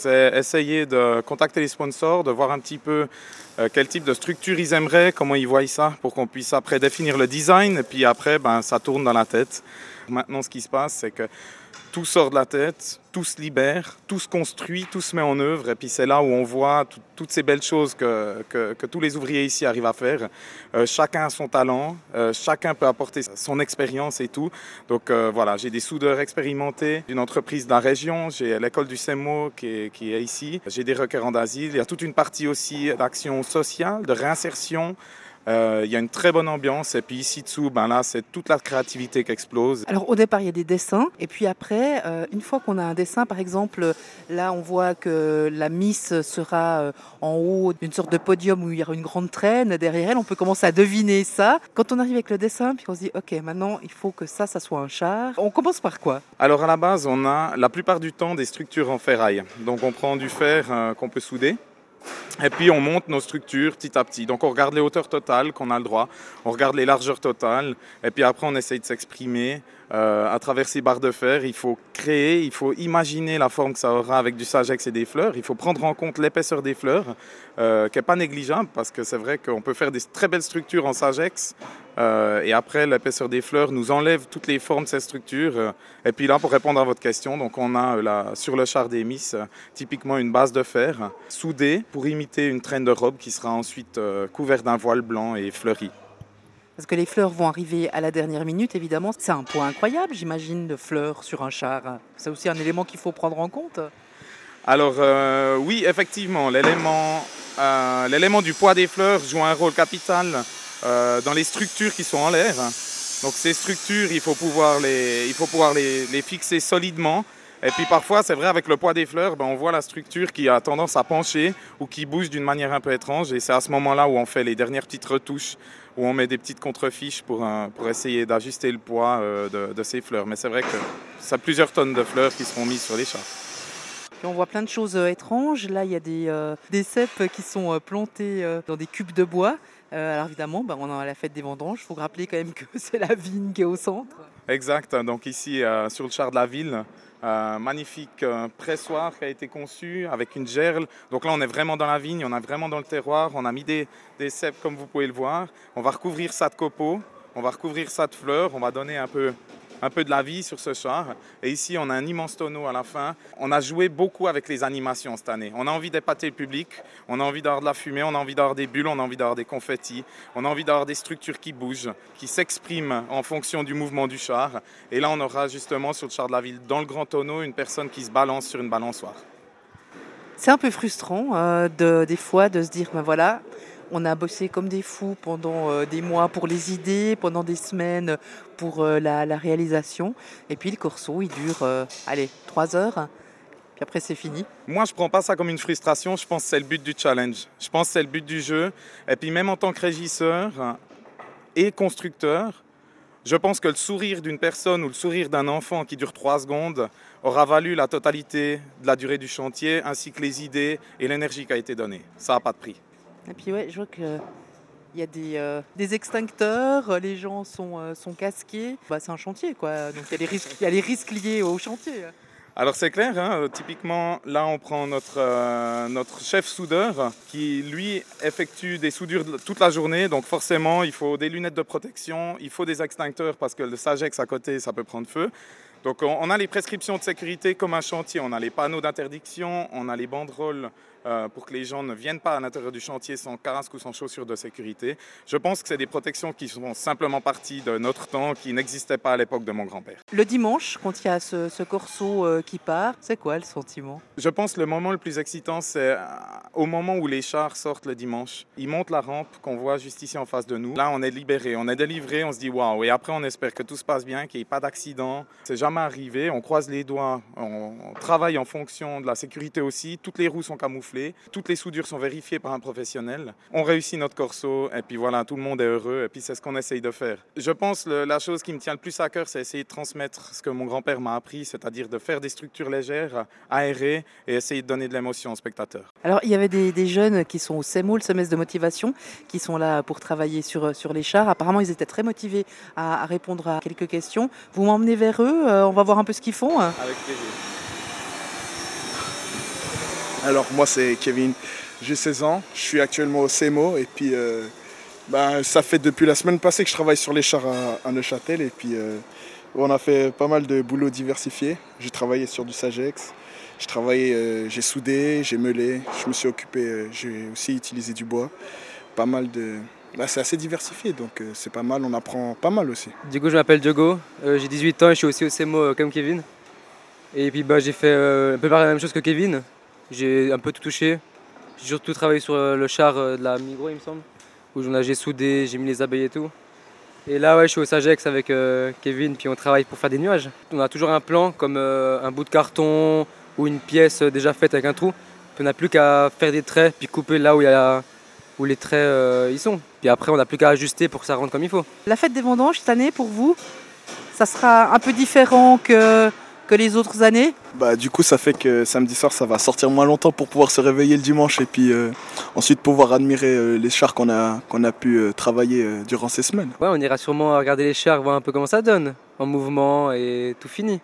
c'est essayer de contacter les sponsors, de voir un petit peu quel type de structure ils aimeraient, comment ils voient ça, pour qu'on puisse après définir le design, et puis après, ça tourne dans la tête. Maintenant, ce qui se passe, c'est que tout sort de la tête, tout se libère, tout se construit, tout se met en œuvre. Et puis c'est là où on voit toutes ces belles choses que tous les ouvriers ici arrivent à faire. Chacun a son talent, chacun peut apporter son expérience et tout. Donc voilà, j'ai des soudeurs expérimentés d'une entreprise de la région, j'ai l'école du CEMO qui est ici, j'ai des requérants d'asile. Il y a toute une partie aussi d'action sociale, de réinsertion. Il y a une très bonne ambiance et puis ici dessous, là c'est toute la créativité qui explose. Alors au départ il y a des dessins et puis après, une fois qu'on a un dessin, par exemple, là on voit que la Miss sera en haut d'une sorte de podium où il y aura une grande traîne derrière elle, on peut commencer à deviner ça. Quand on arrive avec le dessin, puis on se dit ok, maintenant il faut que ça soit un char. On commence par quoi? Alors à la base, on a la plupart du temps des structures en ferraille. Donc on prend du fer qu'on peut souder. Et puis on monte nos structures petit à petit. Donc on regarde les hauteurs totales qu'on a le droit, on regarde les largeurs totales, et puis après on essaye de s'exprimer à travers ces barres de fer. Il faut créer, il faut imaginer la forme que ça aura avec du Sagex et des fleurs. Il faut prendre en compte l'épaisseur des fleurs, qui n'est pas négligeable, parce que c'est vrai qu'on peut faire des très belles structures en Sagex, et après l'épaisseur des fleurs nous enlève toutes les formes de ces structures. Et puis là, pour répondre à votre question, donc on a sur le char des Miss typiquement une base de fer soudée pour imiter une traîne de robe qui sera ensuite couverte d'un voile blanc et fleuri. Parce que les fleurs vont arriver à la dernière minute, évidemment. C'est un point incroyable, j'imagine, de fleurs sur un char. C'est aussi un élément qu'il faut prendre en compte. Alors oui, effectivement, l'élément du poids des fleurs joue un rôle capital dans les structures qui sont en l'air. Donc ces structures, il faut pouvoir les fixer solidement. Et puis parfois, c'est vrai, avec le poids des fleurs, on voit la structure qui a tendance à pencher ou qui bouge d'une manière un peu étrange. Et c'est à ce moment-là où on fait les dernières petites retouches, où on met des petites contrefiches pour essayer d'ajuster le poids de ces fleurs. Mais c'est vrai que c'est plusieurs tonnes de fleurs qui seront mises sur les chars. Et on voit plein de choses étranges. Là, il y a des cèpes qui sont plantés dans des cubes de bois. Alors évidemment, on a la fête des vendanges. Il faut rappeler quand même que c'est la vigne qui est au centre. Exact. Donc ici, sur le char de la ville, magnifique pressoir qui a été conçu avec une gerle. Donc là, on est vraiment dans la vigne, on est vraiment dans le terroir. On a mis des cèpes comme vous pouvez le voir. On va recouvrir ça de copeaux, on va recouvrir ça de fleurs. On va donner un peu de la vie sur ce char. Et ici, on a un immense tonneau à la fin. On a joué beaucoup avec les animations cette année. On a envie d'épater le public, on a envie d'avoir de la fumée, on a envie d'avoir des bulles, on a envie d'avoir des confettis, on a envie d'avoir des structures qui bougent, qui s'expriment en fonction du mouvement du char. Et là, on aura justement sur le char de la ville, dans le grand tonneau, une personne qui se balance sur une balançoire. C'est un peu frustrant des fois de se dire, voilà, on a bossé comme des fous pendant des mois pour les idées, pendant des semaines pour la réalisation. Et puis le corso, il dure 3 heures. Puis après, c'est fini. Moi, je ne prends pas ça comme une frustration. Je pense que c'est le but du challenge. Je pense que c'est le but du jeu. Et puis même en tant que régisseur et constructeur, je pense que le sourire d'une personne ou le sourire d'un enfant qui dure 3 secondes aura valu la totalité de la durée du chantier, ainsi que les idées et l'énergie qui a été donnée. Ça n'a pas de prix. Et puis je vois qu'il y a des extincteurs, les gens sont casqués. C'est un chantier, quoi. Donc il y a les risques liés au chantier. Alors c'est clair, typiquement là on prend notre chef soudeur qui lui effectue des soudures toute la journée, donc forcément il faut des lunettes de protection, il faut des extincteurs parce que le Sagex à côté ça peut prendre feu. Donc on a les prescriptions de sécurité comme un chantier, on a les panneaux d'interdiction, on a les banderoles pour que les gens ne viennent pas à l'intérieur du chantier sans casque ou sans chaussures de sécurité. Je pense que c'est des protections qui sont simplement parties de notre temps, qui n'existaient pas à l'époque de mon grand-père. Le dimanche, quand il y a ce corso qui part, c'est quoi le sentiment? Je pense que le moment le plus excitant, c'est au moment où les chars sortent le dimanche. Ils montent la rampe qu'on voit juste ici en face de nous. Là, on est libéré, on est délivré, on se dit waouh. Et après, on espère que tout se passe bien, qu'il n'y ait pas d'accident. C'est jamais arrivé, on croise les doigts, on travaille en fonction de la sécurité aussi. Toutes les roues sont camouflées. Toutes les soudures sont vérifiées par un professionnel. On réussit notre corso et puis voilà, tout le monde est heureux et puis c'est ce qu'on essaye de faire. Je pense que la chose qui me tient le plus à cœur, c'est essayer de transmettre ce que mon grand-père m'a appris, c'est-à-dire de faire des structures légères, aérées et essayer de donner de l'émotion aux spectateurs. Alors, il y avait des jeunes qui sont au CEMO, le semestre de motivation, qui sont là pour travailler sur les chars. Apparemment, ils étaient très motivés à répondre à quelques questions. Vous m'emmenez vers eux, on va voir un peu ce qu'ils font. Avec plaisir. Alors moi c'est Kevin, j'ai 16 ans, je suis actuellement au CMO et puis ça fait depuis la semaine passée que je travaille sur les chars à Neuchâtel et puis on a fait pas mal de boulot diversifié. J'ai travaillé sur du Sagex, j'ai soudé, j'ai meulé, je me suis occupé, j'ai aussi utilisé du bois, pas mal de... c'est assez diversifié donc c'est pas mal, on apprend pas mal aussi. Du coup, je m'appelle Diogo, j'ai 18 ans et je suis aussi au CMO comme Kevin. Et puis j'ai fait un peu la même chose que Kevin. J'ai un peu tout touché. J'ai surtout travaillé sur le char de la Migros, il me semble, où j'ai soudé, j'ai mis les abeilles et tout. Et là, ouais, je suis au Sagex avec Kevin, puis on travaille pour faire des nuages. On a toujours un plan, comme un bout de carton ou une pièce déjà faite avec un trou. Puis on n'a plus qu'à faire des traits, puis couper là où les traits ils sont. Puis après, on n'a plus qu'à ajuster pour que ça rentre comme il faut. La fête des vendanges cette année, pour vous, ça sera un peu différent que les autres années? Du coup ça fait que samedi soir ça va sortir moins longtemps pour pouvoir se réveiller le dimanche et puis ensuite pouvoir admirer les chars qu'on a pu travailler durant ces semaines. Ouais, on ira sûrement regarder les chars, voir un peu comment ça donne, en mouvement et tout fini.